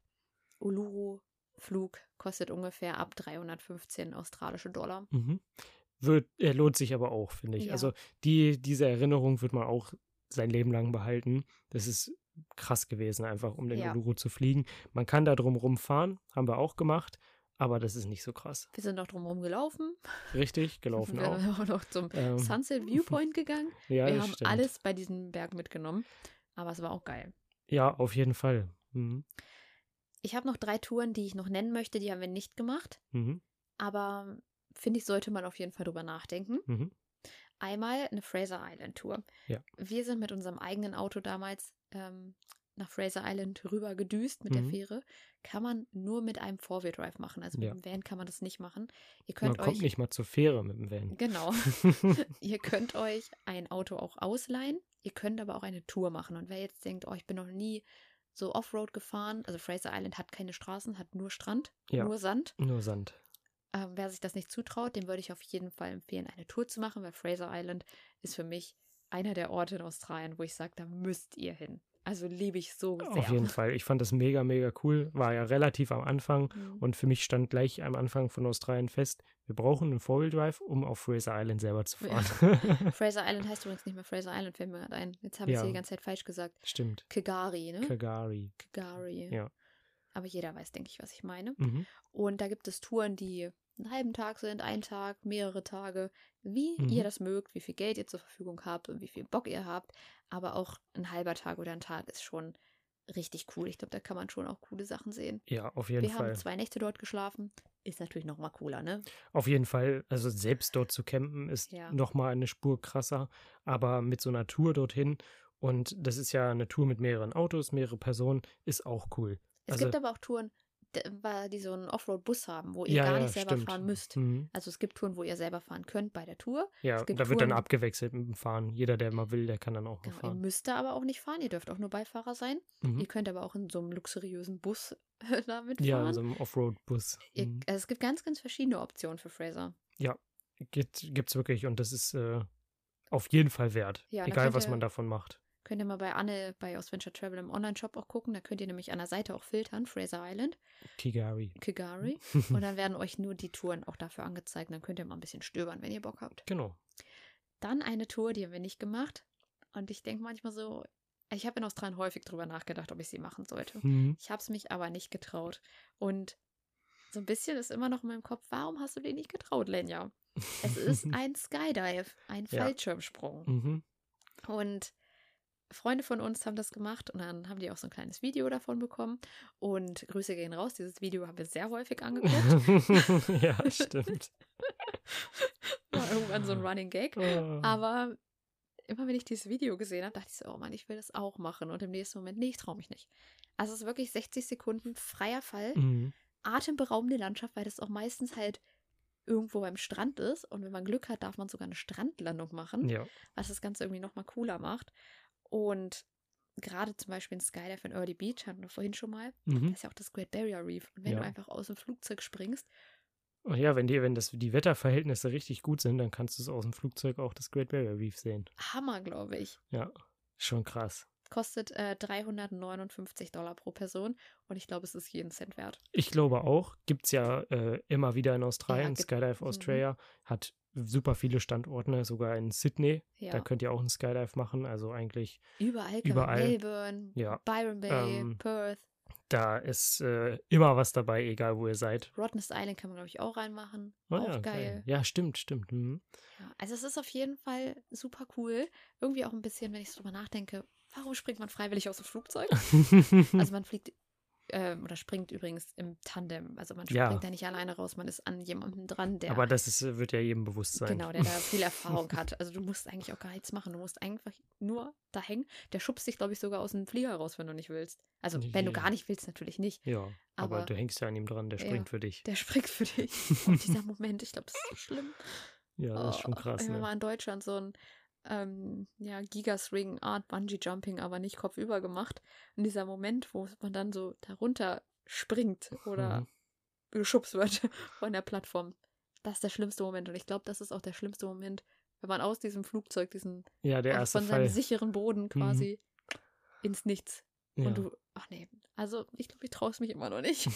Speaker 2: Uluru-Flug kostet ungefähr ab 315 australische $.
Speaker 1: Mhm. Lohnt sich aber auch, finde ich.
Speaker 2: Ja.
Speaker 1: Also diese Erinnerung wird man auch sein Leben lang behalten. Das ist krass gewesen, einfach um den Uluru zu fliegen. Man kann da drumherum fahren, haben wir auch gemacht, aber das ist nicht so krass.
Speaker 2: Wir sind noch drumherum gelaufen.
Speaker 1: Richtig, gelaufen auch.
Speaker 2: Wir sind auch noch zum Sunset Viewpoint gegangen.
Speaker 1: Ja,
Speaker 2: wir haben
Speaker 1: stimmt.
Speaker 2: alles bei diesem Berg mitgenommen, aber es war auch geil.
Speaker 1: Ja, auf jeden Fall. Mhm.
Speaker 2: Ich habe noch 3 Touren, die ich noch nennen möchte, die haben wir nicht gemacht.
Speaker 1: Mhm.
Speaker 2: Aber finde ich, sollte man auf jeden Fall drüber nachdenken.
Speaker 1: Mhm.
Speaker 2: Einmal eine Fraser Island Tour.
Speaker 1: Ja.
Speaker 2: Wir sind mit unserem eigenen Auto damals nach Fraser Island rüber gedüst mit der Fähre. Kann man nur mit einem Four-Wheel-Drive machen. Also mit dem Van kann man das nicht machen.
Speaker 1: Man kommt nicht mal zur Fähre mit dem Van.
Speaker 2: Genau. Ihr könnt euch ein Auto auch ausleihen. Ihr könnt aber auch eine Tour machen. Und wer jetzt denkt, ich bin noch nie so Offroad gefahren, also Fraser Island hat keine Straßen, hat nur Strand, nur Sand.
Speaker 1: Nur Sand.
Speaker 2: Wer sich das nicht zutraut, dem würde ich auf jeden Fall empfehlen, eine Tour zu machen, weil Fraser Island ist für mich einer der Orte in Australien, wo ich sage, da müsst ihr hin. Also liebe ich so sehr.
Speaker 1: Auf jeden Fall. Ich fand das mega, mega cool. War ja relativ am Anfang und für mich stand gleich am Anfang von Australien fest, wir brauchen einen Four-Wheel-Drive, um auf Fraser Island selber zu fahren.
Speaker 2: Ja. Fraser Island heißt übrigens nicht mehr Fraser Island, fällt mir gerade ein. Jetzt habe ich es die ganze Zeit falsch gesagt.
Speaker 1: Stimmt.
Speaker 2: K'gari, ne?
Speaker 1: K'gari.
Speaker 2: Ja. Aber jeder weiß, denke ich, was ich meine.
Speaker 1: Mhm.
Speaker 2: Und da gibt es Touren, die einen halben Tag sind, einen Tag, mehrere Tage, wie ihr das mögt, wie viel Geld ihr zur Verfügung habt und wie viel Bock ihr habt. Aber auch ein halber Tag oder ein Tag ist schon richtig cool. Ich glaube, da kann man schon auch coole Sachen sehen.
Speaker 1: Ja, auf jeden Fall.
Speaker 2: Wir haben 2 Nächte dort geschlafen. Ist natürlich noch mal cooler, ne?
Speaker 1: Auf jeden Fall. Also selbst dort zu campen ist noch mal eine Spur krasser. Aber mit so einer Tour dorthin, und das ist ja eine Tour mit mehreren Autos, mehrere Personen, ist auch cool.
Speaker 2: Es gibt aber auch Touren, die so einen Offroad-Bus haben, wo ihr gar nicht selber fahren müsst. Mhm. Also es gibt Touren, wo ihr selber fahren könnt bei der Tour.
Speaker 1: Ja, da wird dann abgewechselt mit dem Fahren. Jeder, der mal will, der kann dann auch mal fahren.
Speaker 2: Ihr müsst da aber auch nicht fahren, ihr dürft auch nur Beifahrer sein. Ihr könnt aber auch in so einem luxuriösen Bus damit fahren.
Speaker 1: Ja, in so einem Offroad-Bus.
Speaker 2: Also es gibt ganz, ganz verschiedene Optionen für Fraser.
Speaker 1: Ja, gibt's wirklich und das ist auf jeden Fall wert. Ja, egal, was man davon macht.
Speaker 2: Könnt ihr mal bei Anne bei Ausventure Travel im Online-Shop auch gucken. Da könnt ihr nämlich an der Seite auch filtern, Fraser Island.
Speaker 1: K'gari.
Speaker 2: Und dann werden euch nur die Touren auch dafür angezeigt. Dann könnt ihr mal ein bisschen stöbern, wenn ihr Bock habt.
Speaker 1: Genau.
Speaker 2: Dann eine Tour, die haben wir nicht gemacht. Und ich denke manchmal so, ich habe in Australien häufig drüber nachgedacht, ob ich sie machen sollte. Ich habe es mich aber nicht getraut. Und so ein bisschen ist immer noch in meinem Kopf, warum hast du dich nicht getraut, Lenja? Es ist ein Skydive, ein Fallschirmsprung. Und Freunde von uns haben das gemacht und dann haben die auch so ein kleines Video davon bekommen und Grüße gehen raus, dieses Video haben wir sehr häufig angeguckt.
Speaker 1: Ja, stimmt.
Speaker 2: War irgendwann so ein Running Gag, aber immer wenn ich dieses Video gesehen habe, dachte ich so, oh Mann, ich will das auch machen und im nächsten Moment, nee, ich traue mich nicht. Also es ist wirklich 60 Sekunden freier Fall, atemberaubende Landschaft, weil das auch meistens halt irgendwo beim Strand ist und wenn man Glück hat, darf man sogar eine Strandlandung machen, was das Ganze irgendwie nochmal cooler macht. Und gerade zum Beispiel in Skydive in Early Beach, hatten wir vorhin schon mal, das ist ja auch das Great Barrier Reef. Und wenn du einfach aus dem Flugzeug springst.
Speaker 1: Oh ja, wenn die Wetterverhältnisse richtig gut sind, dann kannst du es aus dem Flugzeug auch das Great Barrier Reef sehen.
Speaker 2: Hammer, glaube ich.
Speaker 1: Ja, schon krass.
Speaker 2: Kostet $359 pro Person und ich glaube, es ist jeden Cent wert.
Speaker 1: Ich glaube auch. Gibt es ja immer wieder in Australien. Skydive Australia hat super viele Standorte, sogar in Sydney. Ja. Da könnt ihr auch einen Skydive machen. Also eigentlich überall.
Speaker 2: Melbourne, Byron Bay, Perth.
Speaker 1: Da ist immer was dabei, egal wo ihr seid.
Speaker 2: Rottnest Island kann man, glaube ich, auch reinmachen. Auch geil.
Speaker 1: Ja, stimmt. Mhm.
Speaker 2: Ja, also es ist auf jeden Fall super cool. Irgendwie auch ein bisschen, wenn ich so drüber nachdenke, warum springt man freiwillig aus dem Flugzeug? Also man fliegt oder springt übrigens im Tandem. Also man springt ja nicht alleine raus, man ist an jemandem dran, der...
Speaker 1: Aber das wird ja jedem bewusst sein.
Speaker 2: Genau, der da viel Erfahrung hat. Also du musst eigentlich auch gar nichts machen. Du musst einfach nur da hängen. Der schubst dich, glaube ich, sogar aus dem Flieger raus, wenn du nicht willst. Also wenn du gar nicht willst, natürlich nicht.
Speaker 1: Ja, aber du hängst ja an ihm dran, der springt für dich.
Speaker 2: Der springt für dich. Und dieser Moment, ich glaube, das ist so schlimm.
Speaker 1: Ja, das ist schon krass.
Speaker 2: Wenn wir mal in Deutschland so ein Gigaswing Art Bungee Jumping, aber nicht kopfüber gemacht. Und dieser Moment, wo man dann so darunter springt oder geschubst wird von der Plattform, das ist der schlimmste Moment. Und ich glaube, das ist auch der schlimmste Moment, wenn man aus diesem Flugzeug, der erste von seinem sicheren Boden quasi ins Nichts. Ja. Und also ich glaube, ich traue es mich immer noch nicht.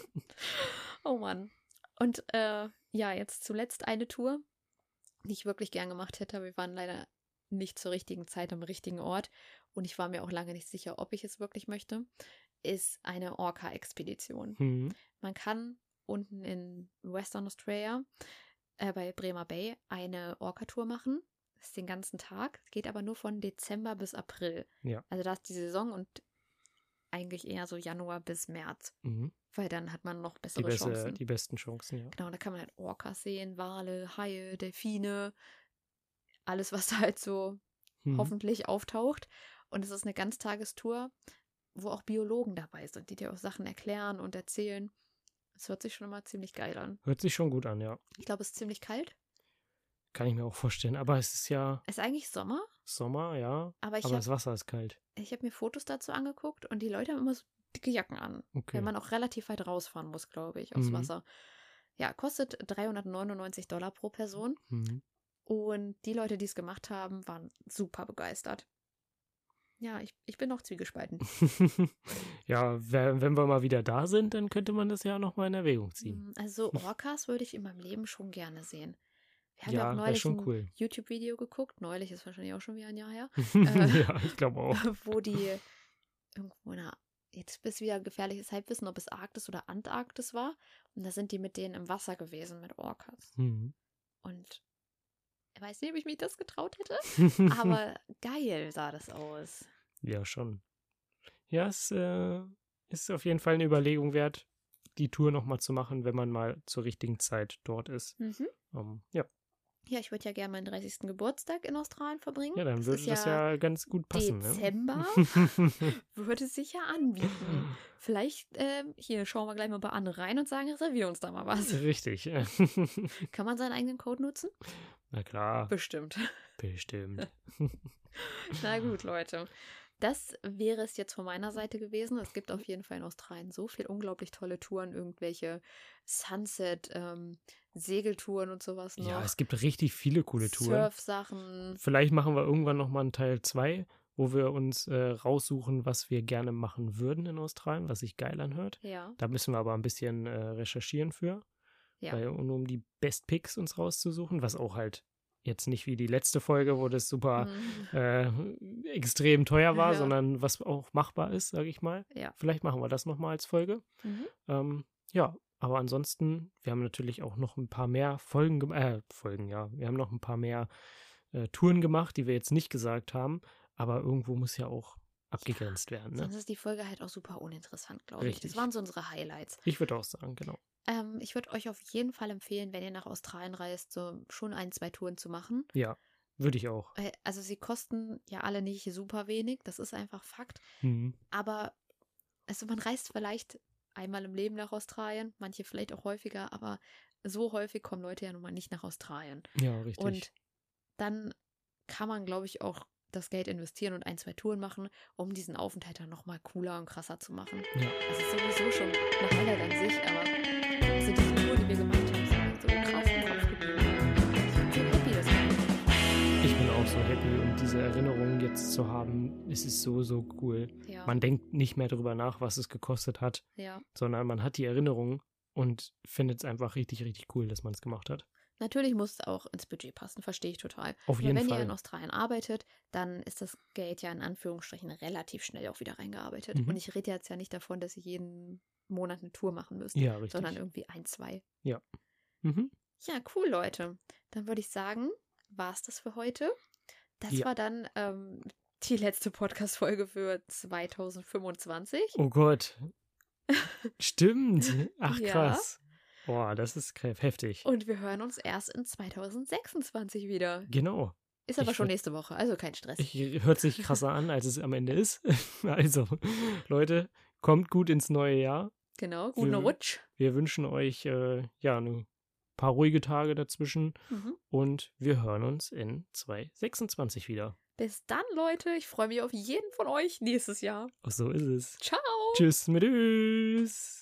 Speaker 2: Oh Mann. Und jetzt zuletzt eine Tour, die ich wirklich gern gemacht hätte. Wir waren leider nicht zur richtigen Zeit am richtigen Ort und ich war mir auch lange nicht sicher, ob ich es wirklich möchte, ist eine Orca-Expedition. Man kann unten in Western Australia bei Bremer Bay eine Orca-Tour machen. Das ist den ganzen Tag, geht aber nur von Dezember bis April. Ja. Also da ist die Saison und eigentlich eher so Januar bis März. Weil dann hat man noch bessere Chancen.
Speaker 1: Die besten Chancen, ja.
Speaker 2: Genau, da kann man halt Orcas sehen, Wale, Haie, Delfine, alles, was da halt so hoffentlich auftaucht. Und es ist eine Ganztagestour, wo auch Biologen dabei sind, die dir auch Sachen erklären und erzählen. Es hört sich schon immer ziemlich geil an.
Speaker 1: Hört sich schon gut an, ja.
Speaker 2: Ich glaube, es ist ziemlich kalt.
Speaker 1: Kann ich mir auch vorstellen, aber es ist ja...
Speaker 2: Es ist eigentlich Sommer.
Speaker 1: Sommer, ja, aber das Wasser ist kalt.
Speaker 2: Ich habe mir Fotos dazu angeguckt und die Leute haben immer so dicke Jacken an. Okay. Weil man auch relativ weit rausfahren muss, glaube ich, aufs Wasser. Ja, kostet $399 pro Person. Und die Leute, die es gemacht haben, waren super begeistert. Ja, ich bin noch zwiegespalten.
Speaker 1: Ja, wenn wir mal wieder da sind, dann könnte man das ja nochmal in Erwägung ziehen.
Speaker 2: Also Orcas würde ich in meinem Leben schon gerne sehen. Wir haben ja auch neulich ein YouTube-Video geguckt. Neulich ist wahrscheinlich auch schon wieder ein Jahr her.
Speaker 1: Ja, ich glaube auch.
Speaker 2: Wo die irgendwo jetzt ist wieder gefährliches Halbwissen, ob es Arktis oder Antarktis war. Und da sind die mit denen im Wasser gewesen, mit Orcas. Und ich weiß nicht, ob ich mich das getraut hätte, aber geil sah das aus.
Speaker 1: Ja, schon. Ja, es ist auf jeden Fall eine Überlegung wert, die Tour nochmal zu machen, wenn man mal zur richtigen Zeit dort ist. Ja.
Speaker 2: Ja, ich würde ja gerne meinen 30. Geburtstag in Australien verbringen.
Speaker 1: Ja, dann würde das ja ganz gut passen.
Speaker 2: Dezember würde sich ja anbieten. Vielleicht, hier schauen wir gleich mal bei Anne rein und sagen, reservieren uns da mal was.
Speaker 1: Richtig.
Speaker 2: Kann man seinen eigenen Code nutzen?
Speaker 1: Na klar.
Speaker 2: Bestimmt. Na gut, Leute. Das wäre es jetzt von meiner Seite gewesen. Es gibt auf jeden Fall in Australien so viel unglaublich tolle Touren, irgendwelche Sunset, Segeltouren und sowas noch.
Speaker 1: Ja, es gibt richtig viele coole Touren.
Speaker 2: Surfsachen.
Speaker 1: Vielleicht machen wir irgendwann nochmal einen Teil 2, wo wir uns raussuchen, was wir gerne machen würden in Australien, was sich geil anhört.
Speaker 2: Ja.
Speaker 1: Da müssen wir aber ein bisschen recherchieren für. Ja. Um die Best Picks uns rauszusuchen, was auch halt jetzt nicht wie die letzte Folge, wo das super extrem teuer war, sondern was auch machbar ist, sage ich mal.
Speaker 2: Ja.
Speaker 1: Vielleicht machen wir das nochmal als Folge. Ja, aber ansonsten, wir haben natürlich auch noch ein paar mehr Wir haben noch ein paar mehr Touren gemacht, die wir jetzt nicht gesagt haben, aber irgendwo muss ja auch abgegrenzt werden. Ne?
Speaker 2: Sonst ist die Folge halt auch super uninteressant, glaube ich. Das waren so unsere Highlights.
Speaker 1: Ich würde auch sagen, genau.
Speaker 2: Ich würde euch auf jeden Fall empfehlen, wenn ihr nach Australien reist, so schon 1-2 Touren zu machen.
Speaker 1: Ja, würde ich auch.
Speaker 2: Also sie kosten ja alle nicht super wenig, das ist einfach Fakt. Aber also man reist vielleicht einmal im Leben nach Australien, manche vielleicht auch häufiger, aber so häufig kommen Leute ja nun mal nicht nach Australien.
Speaker 1: Ja, richtig.
Speaker 2: Und dann kann man, glaube ich, auch das Geld investieren und 1, 2 Touren machen, um diesen Aufenthalt dann nochmal cooler und krasser zu machen.
Speaker 1: Ja.
Speaker 2: Das ist sowieso schon eine Highlight an sich, aber also diese Touren, die wir gemacht haben, sind halt so krass im Kopf geblieben. Ich bin so happy, dass wir
Speaker 1: Ich bin auch so happy und diese Erinnerungen jetzt zu haben, es ist so, so cool.
Speaker 2: Ja.
Speaker 1: Man denkt nicht mehr darüber nach, was es gekostet hat, sondern man hat die Erinnerungen und findet es einfach richtig, richtig cool, dass man es gemacht hat.
Speaker 2: Natürlich muss es auch ins Budget passen, verstehe ich total.
Speaker 1: Auf jeden
Speaker 2: Aber wenn
Speaker 1: Fall.
Speaker 2: ihr in Australien arbeitet, dann ist das Geld ja in Anführungsstrichen relativ schnell auch wieder reingearbeitet. Und ich rede jetzt ja nicht davon, dass ihr jeden Monat eine Tour machen müsst, sondern irgendwie 1, 2.
Speaker 1: Ja.
Speaker 2: Ja, cool, Leute. Dann würde ich sagen, war es das für heute. Das war dann die letzte Podcast-Folge für 2025.
Speaker 1: Oh Gott. Stimmt. Ach, krass. Boah, das ist heftig.
Speaker 2: Und wir hören uns erst in 2026 wieder.
Speaker 1: Genau.
Speaker 2: Ist aber schon nächste Woche, also kein Stress.
Speaker 1: Hört sich krasser an, als es am Ende ist. Also, Leute, kommt gut ins neue Jahr.
Speaker 2: Genau, guten Rutsch.
Speaker 1: Wir wünschen euch ein paar ruhige Tage dazwischen und wir hören uns in 2026 wieder.
Speaker 2: Bis dann, Leute. Ich freue mich auf jeden von euch nächstes Jahr.
Speaker 1: Ach, so ist es.
Speaker 2: Ciao.
Speaker 1: Tschüss mit Tschüss.